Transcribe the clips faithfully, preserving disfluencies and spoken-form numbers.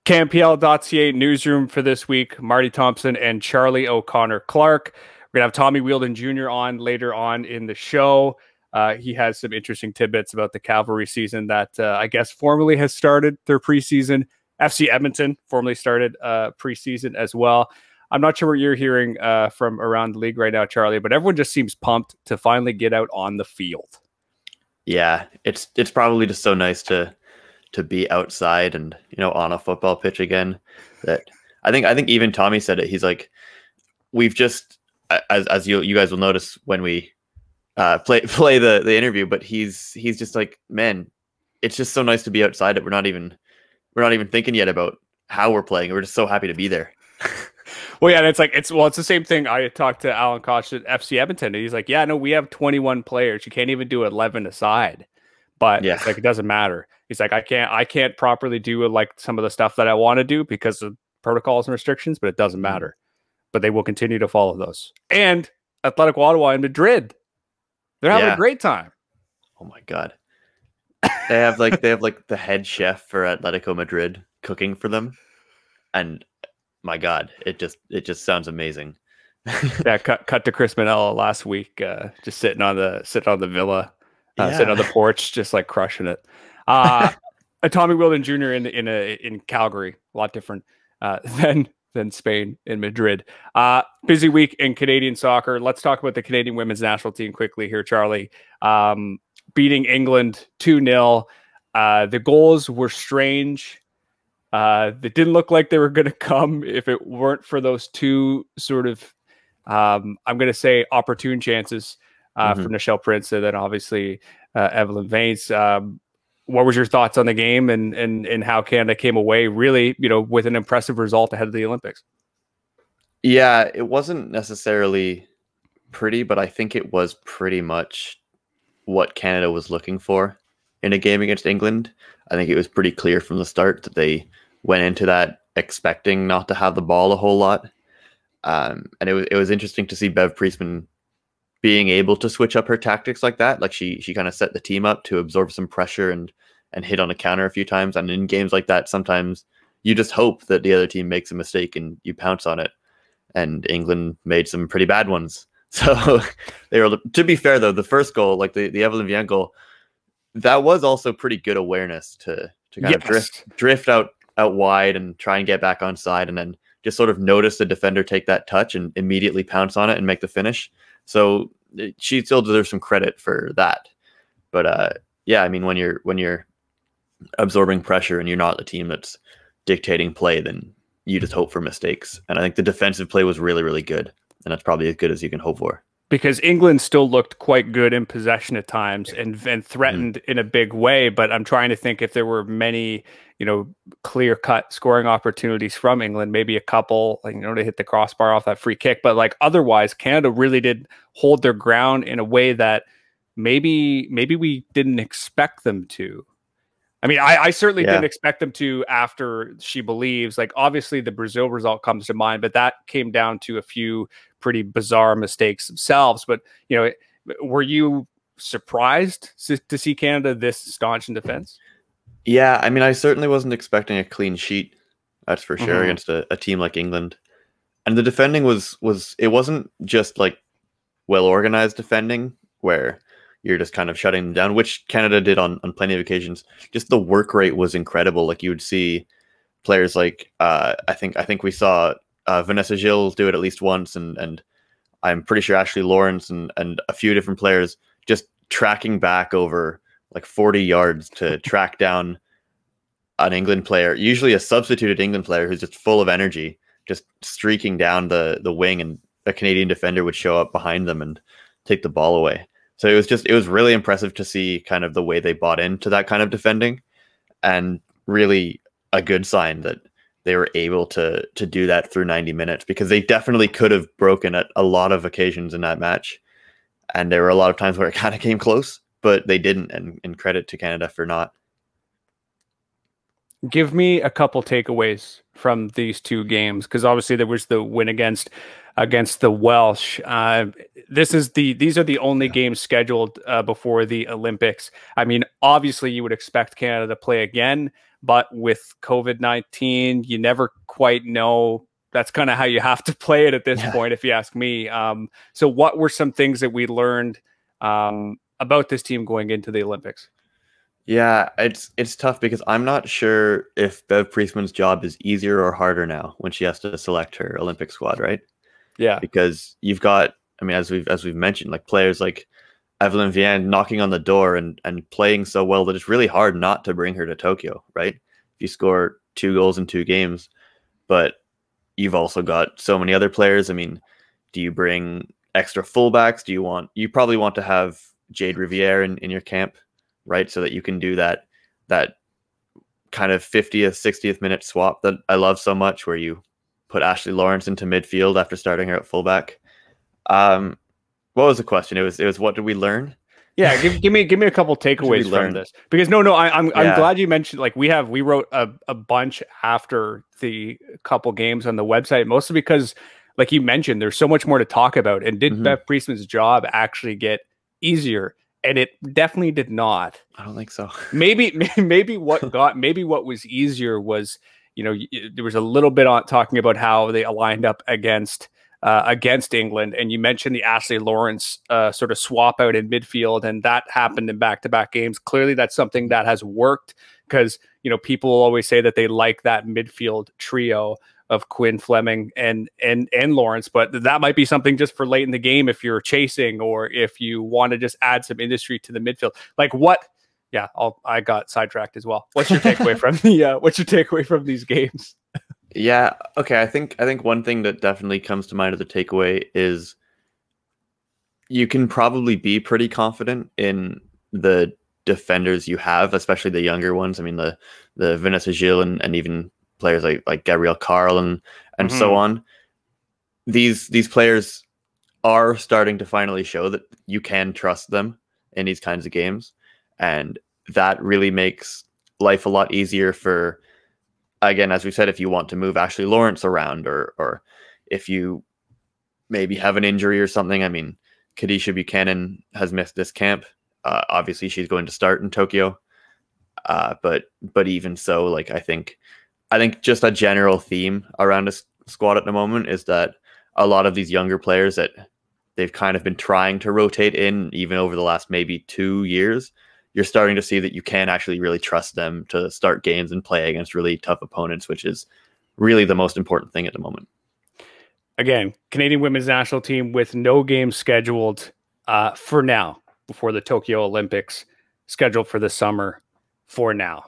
K M P L dot C A newsroom for this week. Marty Thompson and Charlie O'Connor Clark. We're going to have Tommy Wheeldon Junior on later on in the show. Uh, he has some interesting tidbits about the Cavalry season that uh, I guess formally has started their preseason. F C Edmonton formally started uh, preseason as well. I'm not sure what you're hearing uh, from around the league right now, Charlie, but everyone just seems pumped to finally get out on the field. Yeah, it's it's probably just so nice to to be outside and, you know, on a football pitch again. That I think I think even Tommy said it. He's like, we've just, as as you you guys will notice when we uh, play play the the interview, but he's he's just like, man, it's just so nice to be outside that we're not even we're not even thinking yet about how we're playing. We're just so happy to be there. Well, yeah, and it's like it's well, it's the same thing. I talked to Alan Koch at F C Edmonton, and he's like, "Yeah, no, we have twenty-one players. You can't even do eleven aside." But yeah. It's like it doesn't matter. He's like, "I can't, I can't properly do like some of the stuff that I want to do because of protocols and restrictions, but it doesn't matter. But they will continue to follow those." And Athletic Ottawa in Madrid, they're having yeah. a great time. Oh my god, they have like they have like the head chef for Atletico Madrid cooking for them, and my God, it just it just sounds amazing. yeah, cut cut to Chris Manella last week, uh, just sitting on the sitting on the villa, uh, yeah. sitting on the porch, just like crushing it. Uh, Tommy Wheeldon Junior in in a, in Calgary, a lot different uh, than than Spain in Madrid. Uh, busy week in Canadian soccer. Let's talk about the Canadian women's national team quickly here, Charlie. Um, beating England two nil. Uh, the goals were strange. Uh, they didn't look like they were going to come if it weren't for those two sort of, um, I'm going to say, opportune chances uh, mm-hmm. for Nichelle Prince and then obviously uh, Evelyn Vaince. Um, what was your thoughts on the game and and and how Canada came away really, you know, with an impressive result ahead of the Olympics? Yeah, it wasn't necessarily pretty, but I think it was pretty much what Canada was looking for in a game against England. I think it was pretty clear from the start that they went into that expecting not to have the ball a whole lot. Um, and it was it was interesting to see Bev Priestman being able to switch up her tactics like that. Like she she kind of set the team up to absorb some pressure and and hit on a counter a few times. And in games like that, sometimes you just hope that the other team makes a mistake and you pounce on it. And England made some pretty bad ones. So they were, to be fair though, the first goal, like the, the Evelyn Vian goal, that was also pretty good awareness to to kind yes. of drift drift out out wide and try and get back on side, and then just sort of notice the defender take that touch and immediately pounce on it and make the finish. So she still deserves some credit for that. But uh, yeah, I mean, when you're when you're absorbing pressure and you're not the team that's dictating play, then you just hope for mistakes. And I think the defensive play was really, really good, and that's probably as good as you can hope for. Because England still looked quite good in possession at times and, and threatened mm. in a big way. But I'm trying to think if there were many, you know, clear-cut scoring opportunities from England, maybe a couple, like, you know, to hit the crossbar off that free kick. But like otherwise, Canada really did hold their ground in a way that maybe maybe we didn't expect them to. I mean, I, I certainly yeah. didn't expect them to after She Believes. Like, obviously, the Brazil result comes to mind, but that came down to a few pretty bizarre mistakes themselves. But, you know, were you surprised to see Canada this staunch in defense? Yeah, I mean, I certainly wasn't expecting a clean sheet, that's for sure, mm-hmm. against a, a team like England. And the defending was, was it wasn't just like well-organized defending where you're just kind of shutting them down, which Canada did on, on plenty of occasions. Just the work rate was incredible. Like you would see players like, uh, I think I think we saw uh, Vanessa Gilles do it at least once, and and I'm pretty sure Ashley Lawrence and, and a few different players just tracking back over like forty yards to track down an England player, usually a substituted England player who's just full of energy, just streaking down the, the wing, and a Canadian defender would show up behind them and take the ball away. So it was just, it was really impressive to see kind of the way they bought into that kind of defending, and really a good sign that they were able to to do that through ninety minutes, because they definitely could have broken at a lot of occasions in that match. And there were a lot of times where it kind of came close, but they didn't, and, and credit to Canada for not. Give me a couple takeaways from these two games, because obviously there was the win against against the Welsh. Uh, this is the these are the only games scheduled uh, before the Olympics. I mean, obviously, you would expect Canada to play again, but with COVID nineteen, you never quite know. That's kind of how you have to play it at this yeah. point, if you ask me. Um, so, what were some things that we learned um, about this team going into the Olympics? Yeah, it's it's tough because I'm not sure if Bev Priestman's job is easier or harder now when she has to select her Olympic squad, right? Yeah, because you've got, I mean, as we've as we've mentioned, like players like Evelyn Vian knocking on the door and and playing so well that it's really hard not to bring her to Tokyo, right? If you score two goals in two games, but you've also got so many other players. I mean, do you bring extra fullbacks? Do you want? You probably want to have Jade Riviere in, in your camp, right? So that you can do that that kind of fiftieth, sixtieth minute swap that I love so much, where you put Ashley Lawrence into midfield after starting her at fullback. Um, what was the question? It was it was what did we learn? Yeah, give, give me give me a couple takeaways from this, because no no I, I'm I'm yeah. glad you mentioned, like, we have we wrote a, a bunch after the couple games on the website, mostly because, like you mentioned, there's so much more to talk about. And did mm-hmm. Bev Priestman's job actually get easier? And it definitely did not. I don't think so. maybe maybe what got maybe what was easier was, you know, there was a little bit on talking about how they aligned up against uh, against England, and you mentioned the Ashley Lawrence uh, sort of swap out in midfield, and that happened in back-to-back games. Clearly, that's something that has worked, because, you know, people always say that they like that midfield trio of Quinn, Fleming, and and and Lawrence, but that might be something just for late in the game if you're chasing, or if you want to just add some industry to the midfield. Like what? Yeah, I'll, I got sidetracked as well. What's your takeaway from the? Uh, what's your takeaway from these games? Yeah. Okay. I think I think one thing that definitely comes to mind as a takeaway is you can probably be pretty confident in the defenders you have, especially the younger ones. I mean, the the Vanessa Gilles and, and even players like like Gabrielle Carl and and mm-hmm. so on. These these players are starting to finally show that you can trust them in these kinds of games, and that really makes life a lot easier for, again, as we said, if you want to move Ashley Lawrence around, or or if you maybe have an injury or something. I mean, Kadisha Buchanan has missed this camp. Uh, obviously, she's going to start in Tokyo, uh, but but even so, like I think. I think just a general theme around this squad at the moment is that a lot of these younger players that they've kind of been trying to rotate in, even over the last maybe two years, you're starting to see that you can actually really trust them to start games and play against really tough opponents, which is really the most important thing at the moment. Again, Canadian women's national team with no games scheduled uh, for now before the Tokyo Olympics, scheduled for the summer for now.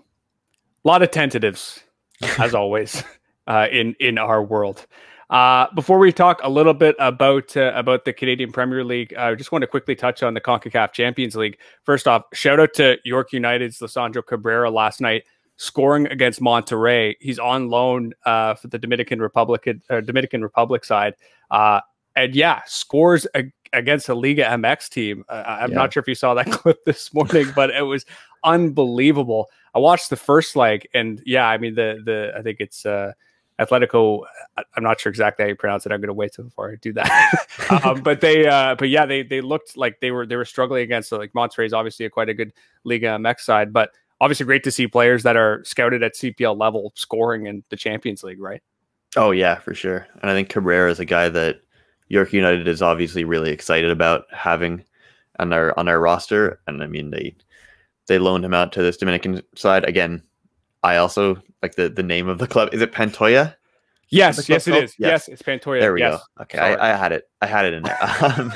A lot of tentatives, as always, uh, in in our world. Uh, before we talk a little bit about uh, about the Canadian Premier League, I just want to quickly touch on the CONCACAF Champions League. First off, shout out to York United's Lisandro Cabrera last night, scoring against Monterrey. He's on loan uh, for the Dominican Republic uh, Dominican Republic side, uh, and yeah, scores a, against a Liga M X team. Uh, I'm yeah. not sure if you saw that clip this morning, but it was unbelievable. I watched the first leg, and yeah, I mean the the I think it's uh, Atletico. I'm not sure exactly how you pronounce it. I'm going to wait till before I do that. um, but they, uh, but yeah, they they looked like they were they were struggling against, like, Monterrey is obviously a quite a good Liga M X side, but obviously great to see players that are scouted at C P L level scoring in the Champions League, right? Oh yeah, for sure. And I think Cabrera is a guy that York United is obviously really excited about having on their on their roster. And I mean, they they loaned him out to this Dominican side. Again, I also like the, the name of the club. Is it Pantoja? Yes, yes, it is. Yes. yes, it's Pantoja. There we yes. go. Okay, I, I had it. I had it in there. Um,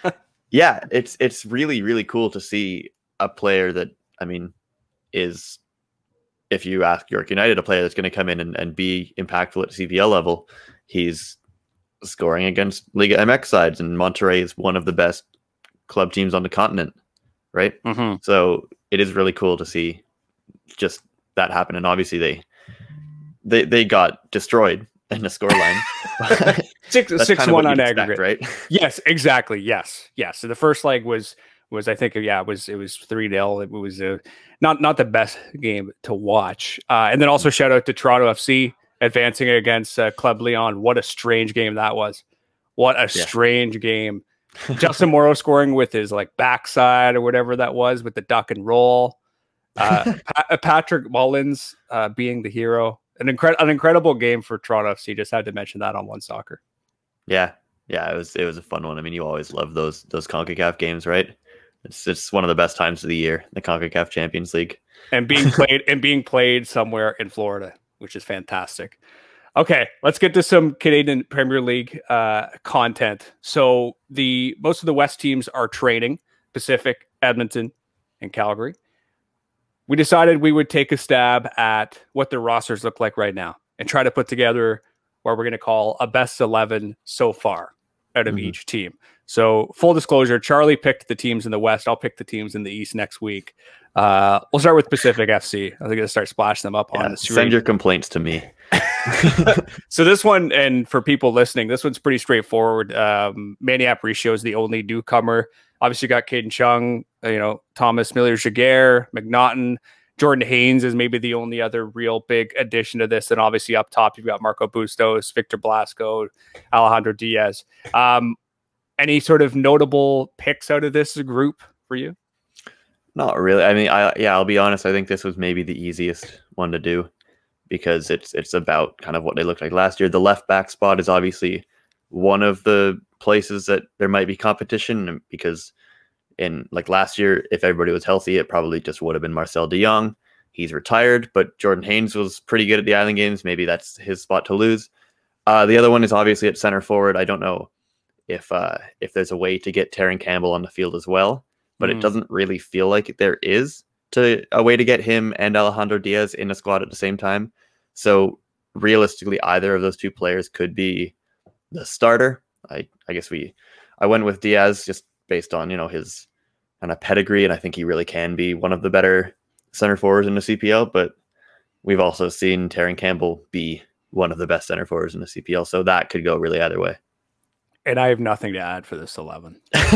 yeah, it's it's really, really cool to see a player that, I mean, is, if you ask York United, a player that's going to come in and, and be impactful at C P L level, he's scoring against Liga M X sides, and Monterrey is one of the best club teams on the continent, right? Mm-hmm. So it is really cool to see just that happen. And obviously they they they got destroyed in the scoreline. six six one on aggregate, right? Yes, exactly. Yes, yes. So the first leg was was I think yeah it was it was three nil. It was a, not not the best game to watch. Uh, and then also shout out to Toronto F C advancing against uh, Club Leon. What a strange game that was. What a Yeah. strange game. Justin Morrow scoring with his like backside or whatever that was with the duck and roll. Uh, pa- Patrick Mullins uh, being the hero. An, incre- an incredible game for Toronto F C. Just had to mention that on One Soccer. Yeah, yeah, it was it was a fun one. I mean, you always love those those CONCACAF games, right? It's it's one of the best times of the year, the CONCACAF Champions League, and being played and being played somewhere in Florida, which is fantastic. Okay, let's get to some Canadian Premier League uh, content. So the most of the West teams are training: Pacific, Edmonton, and Calgary. We decided we would take a stab at what their rosters look like right now and try to put together what we're going to call a best eleven so far out of mm-hmm. each team. So full disclosure, Charlie picked the teams in the West. I'll pick the teams in the East next week. Uh, we'll start with Pacific F C. I'm going to start splashing them up yeah, on the screen. Send your complaints to me. So this one, and for people listening, this one's pretty straightforward. Um, Manny Aparicio is the only newcomer. Obviously, you got Caden Chung, you know, Thomas Miller-Jaguar, McNaughton. Jordan Haynes is maybe the only other real big addition to this. And obviously up top, you've got Marco Bustos, Victor Blasco, Alejandro Diaz. Um, any sort of notable picks out of this group for you? Not really. I mean, I yeah, I'll be honest. I think this was maybe the easiest one to do because it's it's about kind of what they looked like last year. The left back spot is obviously one of the places that there might be competition because in like last year, if everybody was healthy, it probably just would have been Marcel de Jong. He's retired, but Jordan Haynes was pretty good at the Island Games. Maybe that's his spot to lose. Uh, the other one is obviously at center forward. I don't know if uh, if there's a way to get Terran Campbell on the field as well, but mm. it doesn't really feel like there is to a way to get him and Alejandro Diaz in a squad at the same time. So realistically, either of those two players could be the starter. I, I guess we I went with Diaz just based on, you know, his kind of pedigree, and I think he really can be one of the better center forwards in the C P L, but we've also seen Terran Campbell be one of the best center forwards in the C P L, so that could go really either way. And I have nothing to add for this eleven.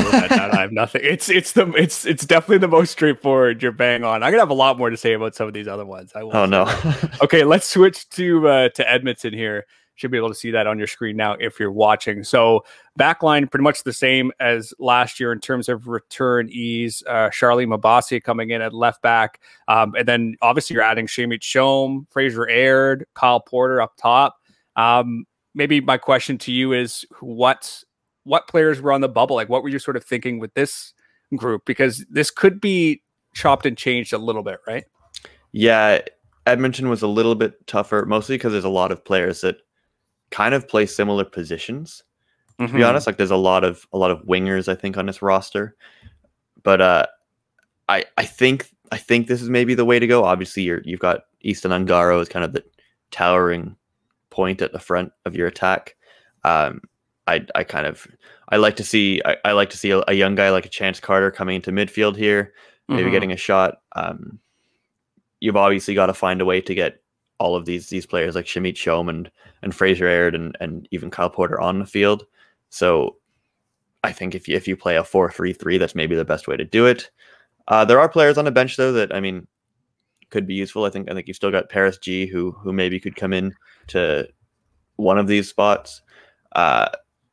I have nothing. It's it's the it's it's definitely the most straightforward. You're bang on. I'm gonna have a lot more to say about some of these other ones. I will oh no. Okay, let's switch to uh, to Edmonton here. Should be able to see that on your screen now if you're watching. So backline pretty much the same as last year in terms of return ease. Uh, Charlie Mabasi coming in at left back, um, and then obviously you're adding Shamit Shome, Fraser Aird, Kyle Porter up top. Um, Maybe my question to you is what what players were on the bubble? Like, what were you sort of thinking with this group? Because this could be chopped and changed a little bit, right? Yeah, Edmonton was a little bit tougher, mostly because there's a lot of players that kind of play similar positions. Mm-hmm. To be honest, like there's a lot of a lot of wingers, I think, on this roster. But uh, I I think I think this is maybe the way to go. Obviously, you're you've got Easton Ungaro as kind of the towering point at the front of your attack. Um, I I kind of I like to see I, I like to see a, a young guy like a Chance Carter coming into midfield here, maybe mm-hmm. getting a shot. Um, you've obviously got to find a way to get all of these these players like Shamit Shome and and Fraser Aird and and even Kyle Porter on the field. So I think if you if you play a four three three, that's maybe the best way to do it. Uh, there are players on the bench though that I mean could be useful. I think I think you've still got Paris G who who maybe could come in to one of these spots. Uh,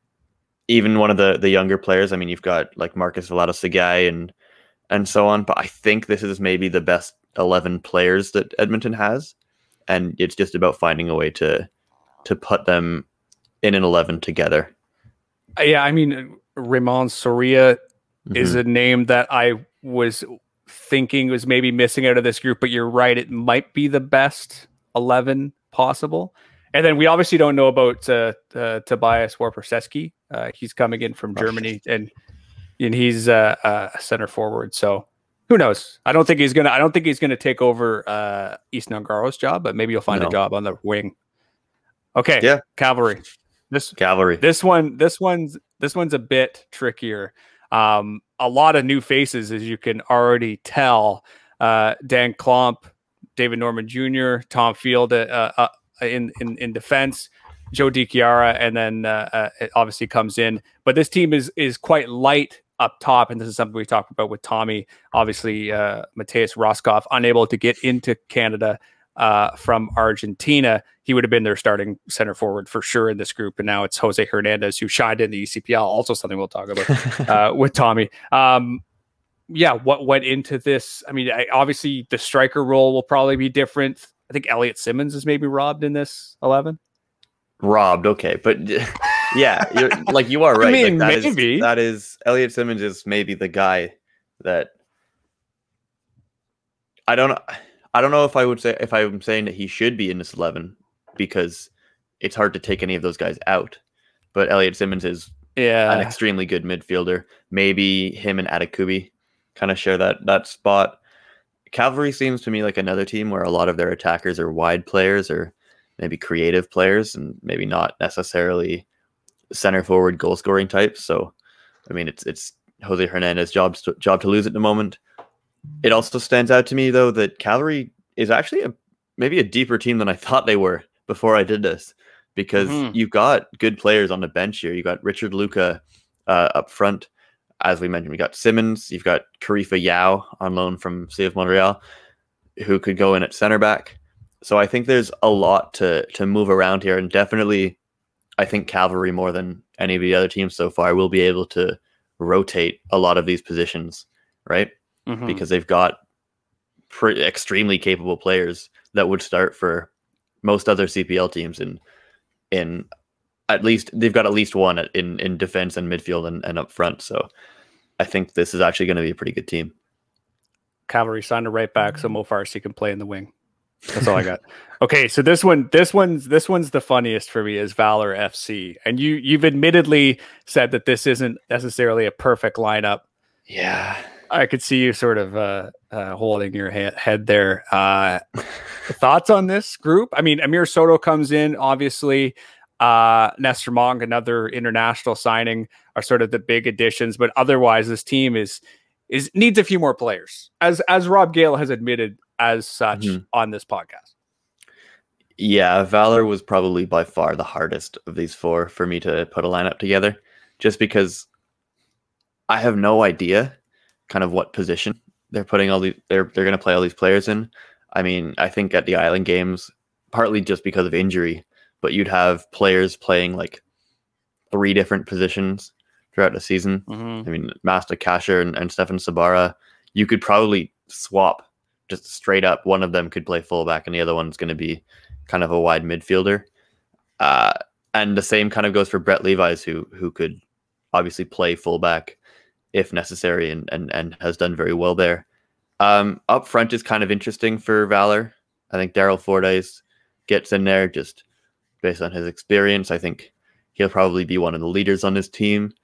even one of the the younger players. I mean, you've got like Marcus Vlado-Segai and and so on. But I think this is maybe the best eleven players that Edmonton has, and it's just about finding a way to to put them in an eleven together. Yeah, I mean, Raymond Soria mm-hmm. is a name that I was thinking was maybe missing out of this group, but you're right. It might be the best eleven possible. And then we obviously don't know about uh, uh, Tobias Warperseski. Uh, he's coming in from Germany, and and he's uh, uh, a center forward. So who knows? I don't think he's gonna. I don't think he's gonna take over uh, Easton Ungaro's job, but maybe you'll find no. a job on the wing. Okay, yeah, Cavalry. This Cavalry. This one. This one's. This one's a bit trickier. Um, a lot of new faces, as you can already tell. Uh, Dan Klomp, David Norman Junior, Tom Field. Uh, uh, in in in defense, Joe DiChiara, and then uh, uh, it obviously comes in. But this team is is quite light up top, and this is something we talked about with Tommy. Obviously, uh, Mateus Roscoff unable to get into Canada uh, from Argentina. He would have been their starting center forward for sure in this group. And now it's Jose Hernandez, who shined in the E C P L. Also something we'll talk about uh, with Tommy. Um, yeah, what went into this? I mean, I, obviously the striker role will probably be different. I think Elliot Simmons is maybe robbed in this eleven. Robbed, okay, but yeah, you're, like you are right. I mean, like, that maybe is, that is Elliot Simmons is maybe the guy that I don't know. I don't know if I would say if I'm saying that he should be in this eleven because it's hard to take any of those guys out. But Elliot Simmons is yeah an extremely good midfielder. Maybe him and Adekubi kind of share that that spot. Cavalry seems to me like another team where a lot of their attackers are wide players or maybe creative players and maybe not necessarily center forward goal scoring types. So, I mean, it's it's Jose Hernandez' job job to lose at the moment. It also stands out to me though that Cavalry is actually a maybe a deeper team than I thought they were before I did this, because mm-hmm. you've got good players on the bench here. You got Richard Luca uh, up front. As we mentioned, we got Simmons. You've got Karifa Yao on loan from C F Montreal, who could go in at center back. So I think there's a lot to to move around here, and definitely, I think Cavalry more than any of the other teams so far will be able to rotate a lot of these positions, right? Mm-hmm. Because they've got pretty extremely capable players that would start for most other C P L teams in in at least they've got at least one in in defense and midfield and, and up front. So I think this is actually going to be a pretty good team. Cavalry signed a right back so Mo Farsi can play in the wing. That's all I got. Okay, so this one, this one's this one's the funniest for me is Valor F C, and you you've admittedly said that this isn't necessarily a perfect lineup. Yeah, I could see you sort of uh, uh, holding your head, head there. Uh, thoughts on this group? I mean, Amir Soto comes in, obviously. Uh, Nestor Monk, another international signing, are sort of the big additions, but otherwise, this team is is needs a few more players, as as Rob Gale has admitted as such mm-hmm. on this podcast. Yeah, Valor was probably by far the hardest of these four for me to put a lineup together, just because I have no idea kind of what position they're putting all these they're they're going to play all these players in. I mean, I think at the Island Games, partly just because of injury, but you'd have players playing like three different positions throughout the season. Mm-hmm. I mean, Master Kasher and, and Stefan Sabara, you could probably swap just straight up. One of them could play fullback and the other one's going to be kind of a wide midfielder. Uh, and the same kind of goes for Brett Levi's, who who could obviously play fullback if necessary and, and, and has done very well there. Um, up front is kind of interesting for Valor. I think Daryl Fordyce gets in there just based on his experience. I think he'll probably be one of the leaders on this team.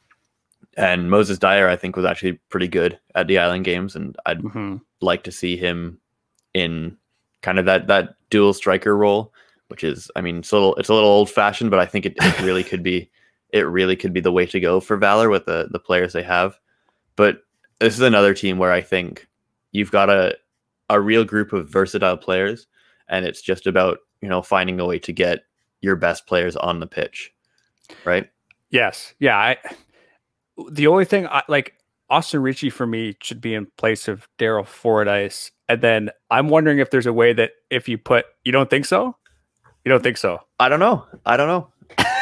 And Moses Dyer, I think, was actually pretty good at the Island Games, and I'd mm-hmm. like to see him in kind of that that dual striker role, which is, I mean, it's a little it's a little old fashioned, but I think it, it really could be it really could be the way to go for Valor with the the players they have. But this is another team where I think you've got a a real group of versatile players, and it's just about, you know, finding a way to get your best players on the pitch, right? Yes, yeah. I, the only thing, I, like Austin Ritchie for me should be in place of Daryl Fordyce, and then I'm wondering if there's a way that if you put, you don't think so? You don't think so? I don't know. I don't know.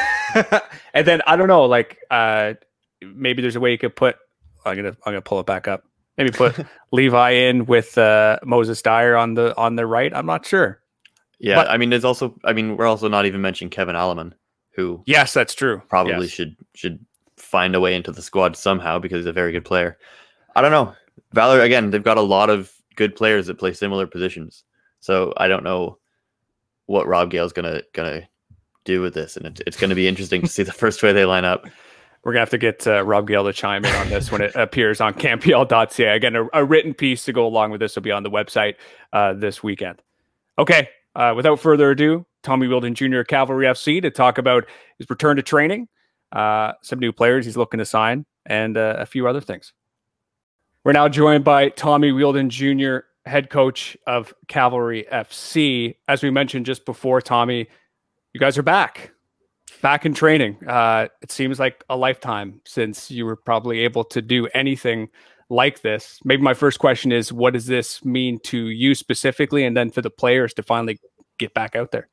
And then I don't know, like uh, maybe there's a way you could put. I'm gonna I'm gonna pull it back up. Maybe put Levi in with uh, Moses Dyer on the on the right. I'm not sure. Yeah, but, I mean, there's also. I mean, we're also not even mentioning Kevin Alleman, who yes, that's true. Probably yes. should should find a way into the squad somehow because he's a very good player. I don't know. Valor, again, they've got a lot of good players that play similar positions. So I don't know what Rob Gale's gonna gonna do with this, and it, it's going to be interesting to see the first way they line up. We're gonna have to get uh, Rob Gale to chime in on this when it appears on campbell dot c a. Again, a, a written piece to go along with this will be on the website uh, this weekend. Okay, uh, without further ado, Tommy Wheeldon Junior Cavalry F C to talk about his return to training, uh, some new players he's looking to sign, and uh, a few other things. We're now joined by Tommy Wheeldon Junior, head coach of Cavalry F C. As we mentioned just before, Tommy, you guys are back. Back in training. Uh, it seems like a lifetime since you were probably able to do anything like this. Maybe my first question is, what does this mean to you specifically, and then for the players to finally get back out there?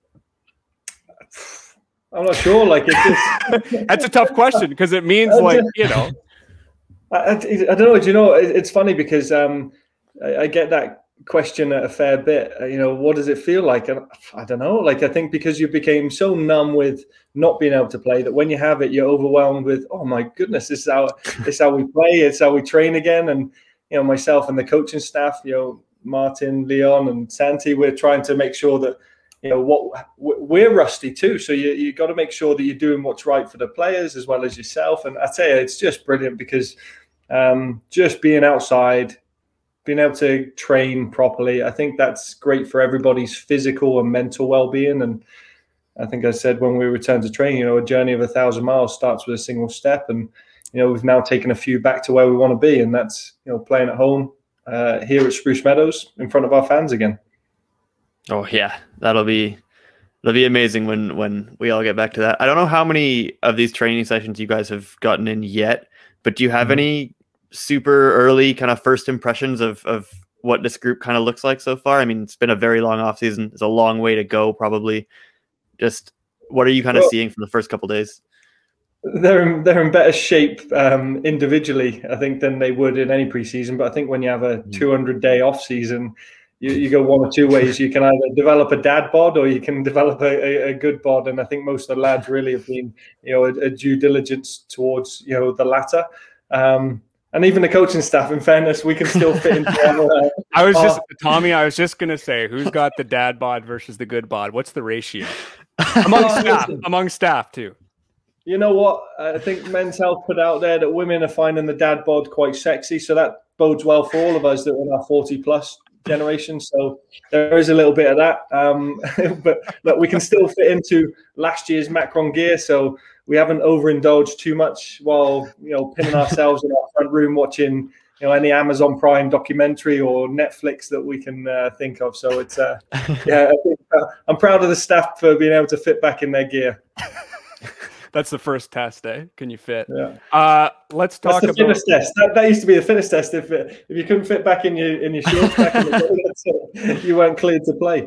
I'm not sure. Like, it's just... that's a tough question because it means, like, you know, I, I, I don't know. Do you know? It, it's funny because um, I, I get that question a fair bit. You know, what does it feel like? And I don't know. Like, I think because you became so numb with not being able to play that when you have it, you're overwhelmed with, oh my goodness, this is how this is how we play. It's how we train again. And you know, myself and the coaching staff, you know, Martin, Leon, and Santi, we're trying to make sure that, you know, what we're rusty too. So you you got to make sure that you're doing what's right for the players as well as yourself. And I tell you, it's just brilliant because um, just being outside, being able to train properly, I think that's great for everybody's physical and mental well-being. And I think I said when we returned to training, you know, a journey of a thousand miles starts with a single step. And, you know, we've now taken a few back to where we want to be. And that's, you know, playing at home uh, here at Spruce Meadows in front of our fans again. Oh, yeah, that'll be it'll be amazing when, when we all get back to that. I don't know how many of these training sessions you guys have gotten in yet, but do you have mm-hmm. any super early kind of first impressions of of what this group kind of looks like so far? I mean, it's been a very long off season. It's a long way to go, probably. Just what are you kind of well, seeing from the first couple of days? They're in, they're in better shape um, individually, I think, than they would in any preseason. But I think when you have a two hundred day off season, you, you go one or two ways. You can either develop a dad bod or you can develop a, a, a good bod. And I think most of the lads really have been, you know, a, a due diligence towards, you know, the latter. Um, And even the coaching staff, in fairness, we can still fit into our, uh, I was just, Tommy, I was just going to say, who's got the dad bod versus the good bod? What's the ratio? Among staff, among staff too. You know what? I think Men's Health put out there that women are finding the dad bod quite sexy. So that bodes well for all of us that are in our forty plus generation. So there is a little bit of that. Um, but, but we can still fit into last year's Macron gear. So we haven't overindulged too much while, you know, pinning ourselves in our front room watching, you know, any Amazon Prime documentary or Netflix that we can uh, think of. So it's, uh, yeah, I think, uh, I'm proud of the staff for being able to fit back in their gear. That's the first test, eh? Can you fit? Yeah. Uh, let's talk That's the about fitness test. That, that used to be the fitness test. If it, if you couldn't fit back in your in your shorts, back in the day, you weren't cleared to play.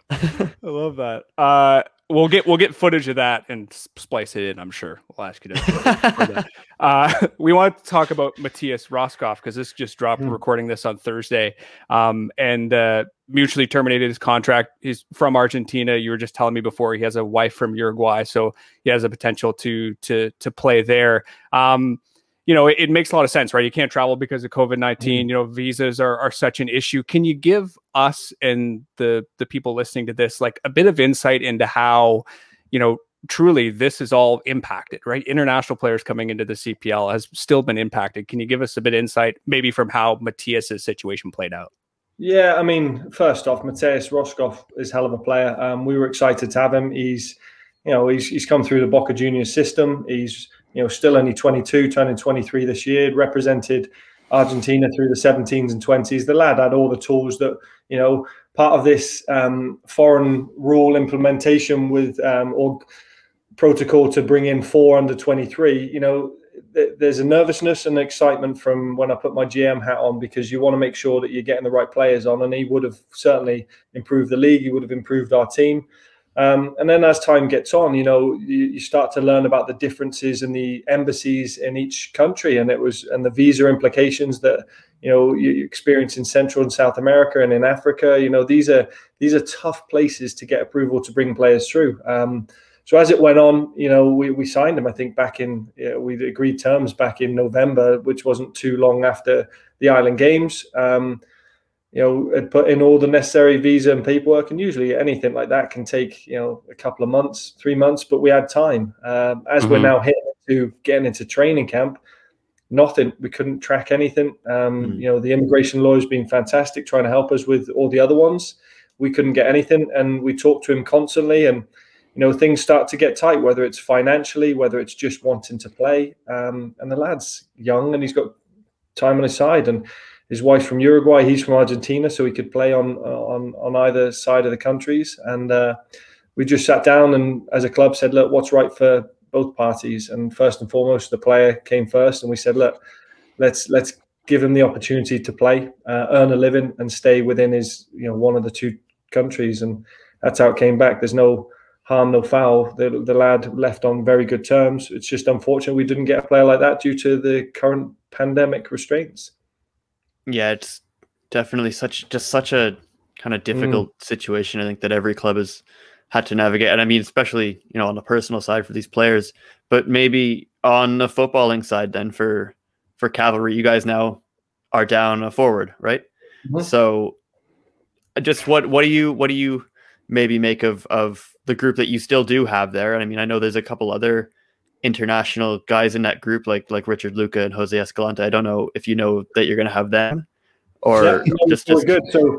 I love that. Uh, We'll get we'll get footage of that and splice it in. I'm sure we'll ask you to. uh, we want to talk about Matthias Roscoff because this just dropped. Mm. We're recording this on Thursday, um, and uh, mutually terminated his contract. He's from Argentina. You were just telling me before he has a wife from Uruguay, so he has a potential to to to play there. Um, you know, it, it makes a lot of sense, right? You can't travel because of COVID nineteen. Mm. You know, visas are, are such an issue. Can you give us and the the people listening to this like a bit of insight into how, you know, truly this is all impacted, right? International players coming into the C P L has still been impacted. Can you give us a bit of insight maybe from how Matthias's situation played out? Yeah, I mean, first off, Matthias Roscoff is hell of a player. Um, we were excited to have him. He's, you know, he's he's come through the Boca Juniors system. He's, you know, still only twenty-two, turning twenty-three this year, represented Argentina through the seventeens and twenties. The lad had all the tools that, you know, part of this um, foreign rule implementation with um, or protocol to bring in four under twenty-three, you know, th- there's a nervousness and excitement from when I put my G M hat on because you want to make sure that you're getting the right players on. And he would have certainly improved the league. He would have improved our team. Um, and then as time gets on, you know, you, you start to learn about the differences in the embassies in each country, and it was and the visa implications that, you know, you experience in Central and South America and in Africa. You know, these are these are tough places to get approval to bring players through. Um, so as it went on, you know, we, we signed him, I think, back in, you know, we agreed terms back in November, which wasn't too long after the Island Games. Um, you know, had put in all the necessary visa and paperwork, and usually anything like that can take, you know, a couple of months, three months, but we had time. Um, as mm-hmm. we're now hitting to getting into training camp, nothing, we couldn't track anything. Um, mm-hmm. You know, the immigration lawyer's been fantastic trying to help us with all the other ones. We couldn't get anything, and we talked to him constantly, and, you know, things start to get tight, whether it's financially, whether it's just wanting to play. Um, and the lad's young and he's got time on his side, and his wife's from Uruguay, he's from Argentina, so he could play on on on either side of the countries. And uh, we just sat down and as a club said, look, what's right for both parties? And first and foremost, the player came first, and we said, look, let's let's give him the opportunity to play, uh, earn a living, and stay within his, you know, one of the two countries. And that's how it came back. There's no harm, no foul. The, the lad left on very good terms. It's just unfortunate we didn't get a player like that due to the current pandemic restraints. Yeah, it's definitely such just such a kind of difficult mm. situation. I think that every club has had to navigate. And I mean, especially, you know, on the personal side for these players, but maybe on the footballing side then for for Cavalry, you guys now are down a forward, right? Mm-hmm. So just what what do you what do you maybe make of of the group that you still do have there? I mean, I know there's a couple other international guys in that group, like like Richard Luca and Jose Escalante. I don't know if you know that you're going to have them, or yeah, just just good. So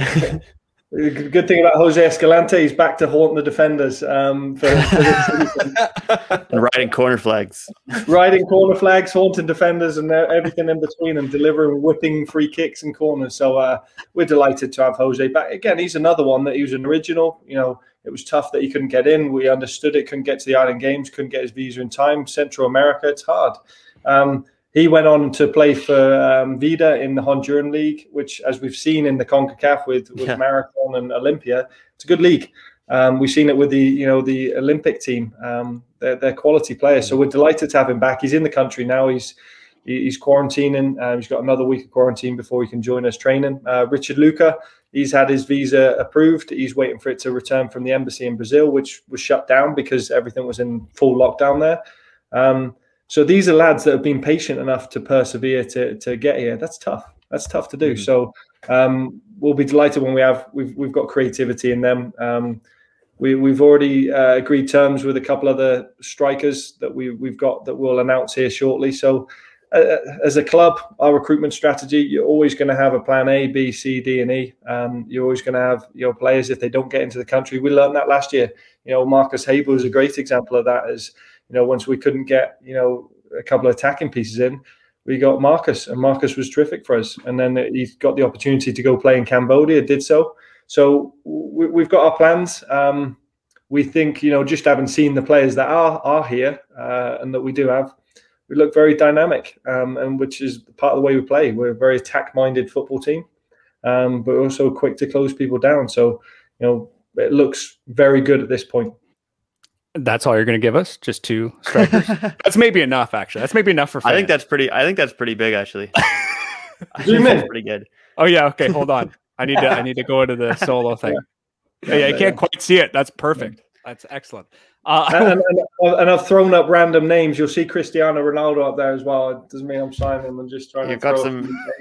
the good thing about Jose Escalante, he's back to haunting the defenders um, for, for this season. And riding corner flags, riding corner flags, haunting defenders, and everything in between, and delivering whipping free kicks and corners. So uh, we're delighted to have Jose back. Again, he's another one that he was an original. You know, it was tough that he couldn't get in. We understood it. Couldn't get to the Island Games. Couldn't get his visa in time. Central America, it's hard. Um, He went on to play for um, Vida in the Honduran League, which, as we've seen in the CONCACAF with, with yeah. Marathon and Olympia, it's a good league. Um, we've seen it with the you know the Olympic team. Um, they're, they're quality players, so we're delighted to have him back. He's in the country now. He's he's quarantining. Uh, he's got another week of quarantine before he can join us training. Uh, Richard Luca, he's had his visa approved. He's waiting for it to return from the embassy in Brazil, which was shut down because everything was in full lockdown there. Um, So these are lads that have been patient enough to persevere to to get here. That's tough. That's tough to do. Mm-hmm. So um, we'll be delighted when we have we've we've got creativity in them. Um, we we've already uh, agreed terms with a couple other strikers that we we've got that we'll announce here shortly. So uh, as a club, our recruitment strategy, you're always going to have a plan A, B, C, D, and E. Um, you're always going to have your players if they don't get into the country. We learned that last year. You know, Marcus Haber is a great example of that. As you know, once we couldn't get, you know, a couple of attacking pieces in, we got Marcus, and Marcus was terrific for us. And then he got the opportunity to go play in Cambodia, did so. So we, we've got our plans. Um, we think, you know, just having seen the players that are are here uh, and that we do have, we look very dynamic, um, and which is part of the way we play. We're a very attack-minded football team, um, but also quick to close people down. So, you know, it looks very good at this point. That's all you're going to give us? Just two strikers? That's maybe enough, actually. That's maybe enough for fans. I think that's pretty. I think that's pretty big, actually. I think that's pretty good. Oh yeah. Okay. Hold on. I need to. I need to go into the solo thing. Yeah, yeah, I can't quite see it. That's perfect. That's excellent. Uh, and, and, and I've thrown up random names. You'll see Cristiano Ronaldo up there as well. It doesn't mean I'm signing him. I'm just trying You've to. Got some,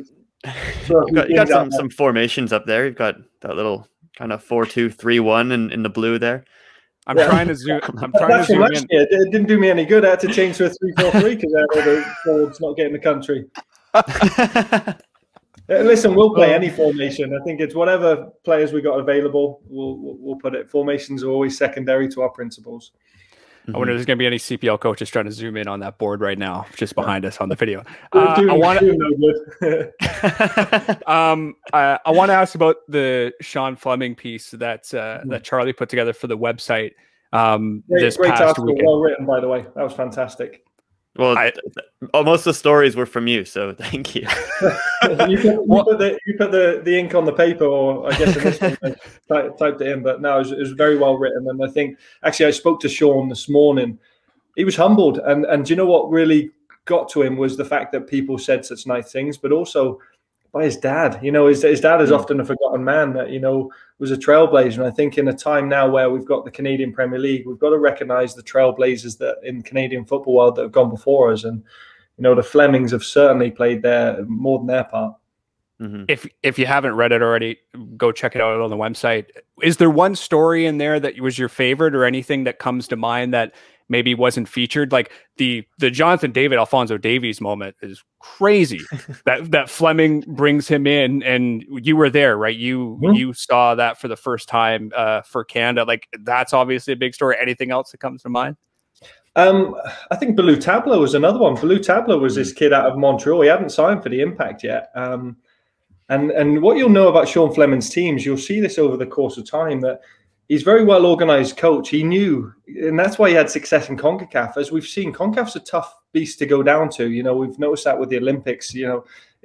you've got, you got some. Some formations up there. You've got that little kind of four two three one in in the blue there. I'm yeah. trying to zoom. I'm trying That's to zoom in. It didn't do me any good. I had to change to a three four three because the forwards not getting the country. Listen, we'll play any formation. I think it's whatever players we got available. We'll we'll put it. Formations are always secondary to our principles. I wonder if there's going to be any C P L coaches trying to zoom in on that board right now, just behind us on the video. Uh, I want to. um, I, I want to ask about the Sean Fleming piece that uh, mm-hmm. that Charlie put together for the website. Um, great, this great past article, weekend. well written, by the way. That was fantastic. Well, I, most of the stories were from you, so thank you. you, put, you, put the, you put the, the ink on the paper, or I guess in this one, I typed it in. But no, it was, it was very well written. And I think, actually, I spoke to Sean this morning. He was humbled. And, and do you know what really got to him was the fact that people said such nice things, but also by his dad. You know, his, his dad is often a forgotten man that, you know, was a trailblazer. And I think in a time now where we've got the Canadian Premier League, we've got to recognise the trailblazers that in Canadian football world that have gone before us. And, you know, the Flemings have certainly played their more than their part. Mm-hmm. If if you haven't read it already, go check it out on the website. Is there one story in there that was your favorite, or anything that comes to mind that maybe wasn't featured? Like the the Jonathan David Alphonso Davies moment is crazy. that that Fleming brings him in, and you were there, right? You mm-hmm. you saw that for the first time uh, for Canada. Like that's obviously a big story. Anything else that comes to mind? Um, I think Balou Tabla was another one. Balou Tabla was this kid out of Montreal. He hadn't signed for the Impact yet. Um, and and what you'll know about Sean Fleming's teams, you'll see this over the course of time, that he's very well organized coach. He knew, and that's why he had success in CONCACAF. As we've seen, CONCACAF's a tough beast to go down to. You know, we've noticed that with the Olympics. You know,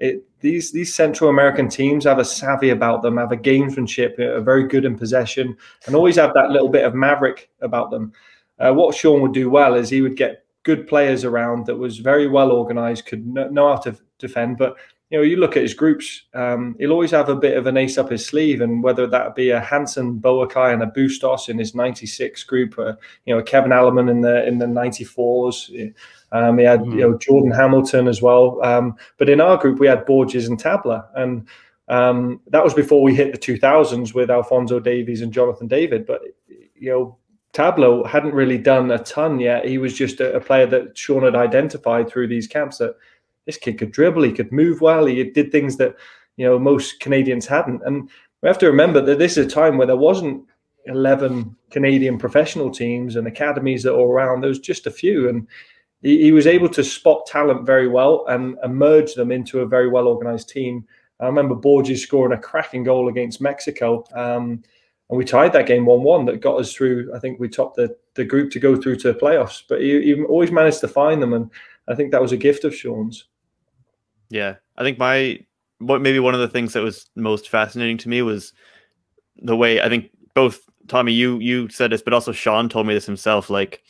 it, these these Central American teams have a savvy about them, have a gamesmanship, are very good in possession, and always have that little bit of maverick about them. Uh, what Sean would do well is he would get good players around that was very well organized, could know how to defend. But you know, you look at his groups, um, he'll always have a bit of an ace up his sleeve, and whether that be a Hansen Boakai and a Bustos in his ninety-six group, or you know, Kevin Alleman in the in the ninety-fours. Um, he had mm-hmm. you know, Jordan Hamilton as well. Um, but in our group, we had Borges and Tabla, and um, that was before we hit the two thousands with Alphonso Davies and Jonathan David. But you know, Tablo hadn't really done a ton yet. He was just a, a player that Sean had identified through these camps that this kid could dribble, he could move well, he did things that you know most Canadians hadn't. And we have to remember that this is a time where there wasn't eleven Canadian professional teams and academies that were around. There was just a few, and he, he was able to spot talent very well and, and merge them into a very well organized team. I remember Borges scoring a cracking goal against Mexico. Um, And we tied that game one one that got us through. I think we topped the, the group to go through to the playoffs. But he, he always managed to find them, and I think that was a gift of Sean's. Yeah, I think my what maybe one of the things that was most fascinating to me was the way, I think both Tommy, you you said this, but also Sean told me this himself. Like,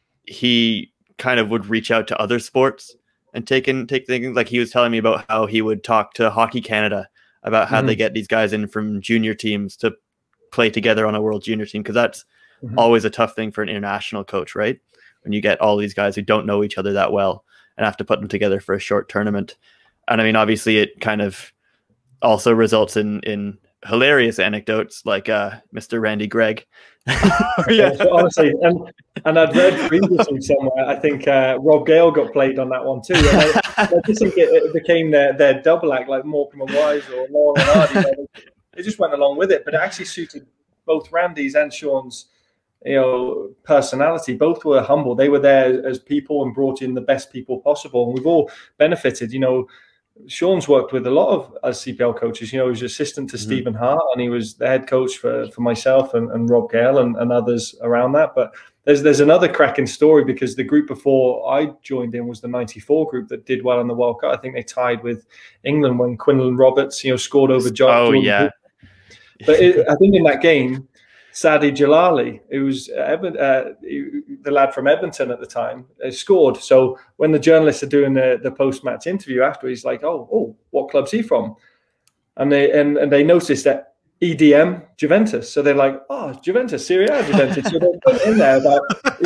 he kind of would reach out to other sports and take in take things. Like, he was telling me about how he would talk to Hockey Canada about how mm-hmm. they get these guys in from junior teams to play together on a world junior team, because that's mm-hmm. always a tough thing for an international coach, right? When you get all these guys who don't know each other that well and have to put them together for a short tournament. And I mean, obviously it kind of also results in in hilarious anecdotes like uh Mister Randy Gregg. Yeah, so honestly, and, and I'd read previously somewhere, I think uh, Rob Gale got played on that one too. And I, I just think it, it became their, their double act, like Morecambe and Wise or Lauren and Hardy. You know, it just went along with it, but it actually suited both Randy's and Sean's, you know, personality. Both were humble. They were there as people and brought in the best people possible. And we've all benefited. You know, Sean's worked with a lot of us C P L coaches. You know, he was assistant to mm-hmm. Stephen Hart, and he was the head coach for, for myself and, and Rob Gale and, and others around that. But there's there's another cracking story, because the group before I joined in was the ninety-four group that did well in the World Cup. I think they tied with England when Quinlan Roberts, you know, scored over John. Oh, Jordan yeah. But it, I think in that game, Sadi Jalali, who was uh, the lad from Edmonton at the time, uh, scored. So when the journalists are doing the, the post-match interview after, he's like, oh, oh, what club's he from? And they and, and they noticed that E D M Juventus. So they're like, oh, Juventus, Serie A Juventus. So they put it in there about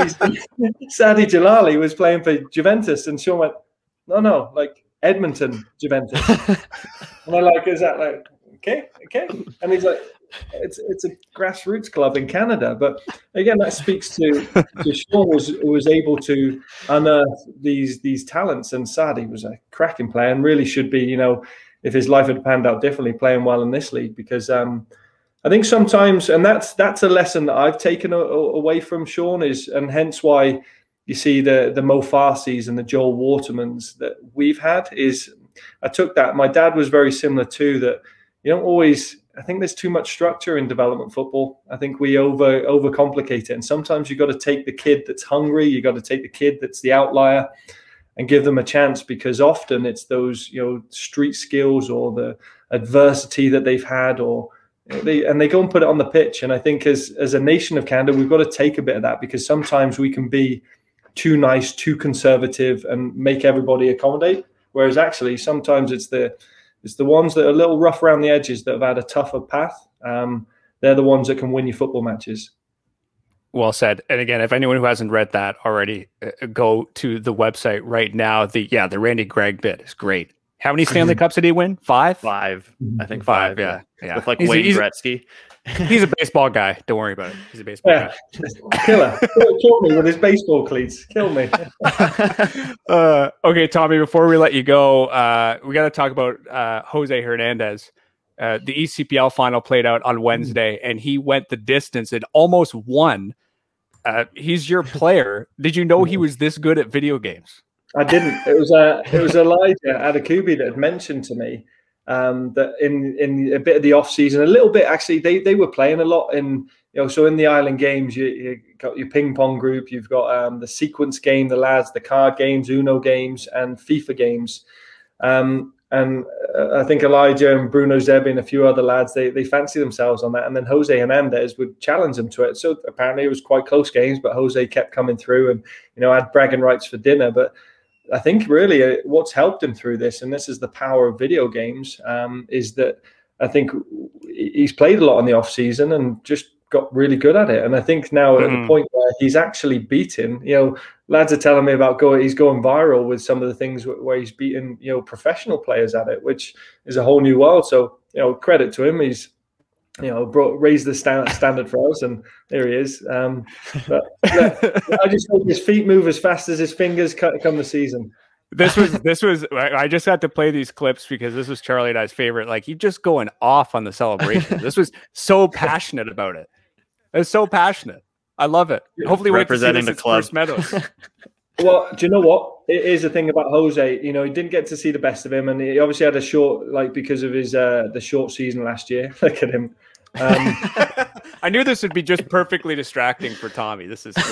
Sadi Jalali was playing for Juventus. And Sean went, no, no, like Edmonton Juventus. And I'm like, is that like, okay, okay. And he's like, it's it's a grassroots club in Canada. But again, that speaks to, to Sean was was able to unearth these these talents. And Sadi was a cracking player and really should be, you know, if his life had panned out differently, playing well in this league. Because um, I think sometimes, and that's that's a lesson that I've taken a, a, away from Sean, is, and hence why you see the the Mo Farsis and the Joel Watermans that we've had, is I took that. My dad was very similar too, that you don't always, I think there's too much structure in development football. I think we over overcomplicate it. And sometimes you got to take the kid that's hungry, you got to take the kid that's the outlier and give them a chance, because often it's those, you know, street skills or the adversity that they've had, or they and they go and put it on the pitch. And I think as as a nation of Canada, we've got to take a bit of that, because sometimes we can be too nice, too conservative and make everybody accommodate. Whereas actually sometimes it's the It's the ones that are a little rough around the edges that have had a tougher path. Um, they're the ones that can win you football matches. Well said. And again, if anyone who hasn't read that already, uh, go to the website right now. The yeah, the Randy Gregg bit is great. How many Stanley Cups did he win? Five? Five. I think five. five. Yeah. yeah. With like he's, Wayne he's, Gretzky. He's a baseball guy. Don't worry about it. He's a baseball yeah. guy. Killer. Kill me with his baseball cleats. Kill me. uh, okay, Tommy, before we let you go, uh, we got to talk about uh, Jose Hernandez. Uh, the E C P L final played out on Wednesday, and he went the distance and almost won. Uh, he's your player. Did you know he was this good at video games? I didn't. It was uh, it was Elijah Adakubi that had mentioned to me um, that in in a bit of the off season, a little bit actually, they they were playing a lot in, you know, so in the island games, you you got your ping pong group, you've got um, the sequence game, the lads, the card games, Uno games, and FIFA games. Um, And uh, I think Elijah and Bruno Zebbi and a few other lads, they they fancy themselves on that. And then Jose Hernandez would challenge them to it. So apparently it was quite close games, but Jose kept coming through and, you know, had bragging rights for dinner. But I think really what's helped him through this, and this is the power of video games, um, is that I think he's played a lot in the off season and just got really good at it. And I think now mm. at the point where he's actually beaten, you know, lads are telling me about going, he's going viral with some of the things where he's beaten, you know, professional players at it, which is a whole new world. So, you know, credit to him. He's, you know, brought, raised the stand, standard for us, and there he is. Um, but yeah, I just hope his feet move as fast as his fingers come the season. This was, this was, I just had to play these clips because this was Charlie and I's favorite. Like, he just going off on the celebration. This was so passionate about it. It's so passionate. I love it. Hopefully, representing the club. First Meadows. Well, do you know what? It is the thing about Jose. You know, he didn't get to see the best of him, and he obviously had a short, like because of his uh, the short season last year. Look at him. Um, I knew this would be just perfectly distracting for Tommy. This is.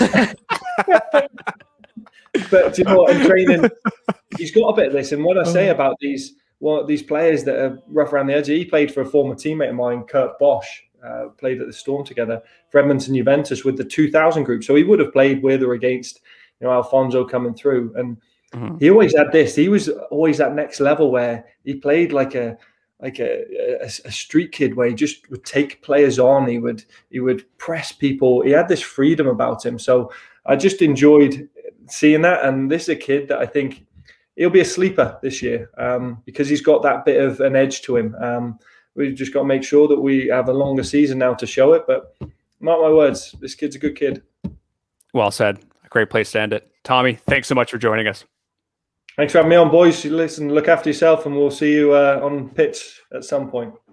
But do you know what? In training, he's got a bit of this. And what I say about these, well, these players that are rough around the edge, he played for a former teammate of mine, Kurt Bosch. Uh, played at the Storm together for Edmonton Juventus with the two thousand group. So he would have played with or against, you know, Alfonso coming through. And mm-hmm. he always had this. He was always that next level where he played like a like a, a, a street kid, where he just would take players on. He would he would press people. He had this freedom about him. So I just enjoyed seeing that. And this is a kid that I think he'll be a sleeper this year um, because he's got that bit of an edge to him. Um, We've just got to make sure that we have a longer season now to show it. But mark my words, this kid's a good kid. Well said. A great place to end it. Tommy, thanks so much for joining us. Thanks for having me on, boys. Listen, look after yourself, and we'll see you uh, on pitch at some point.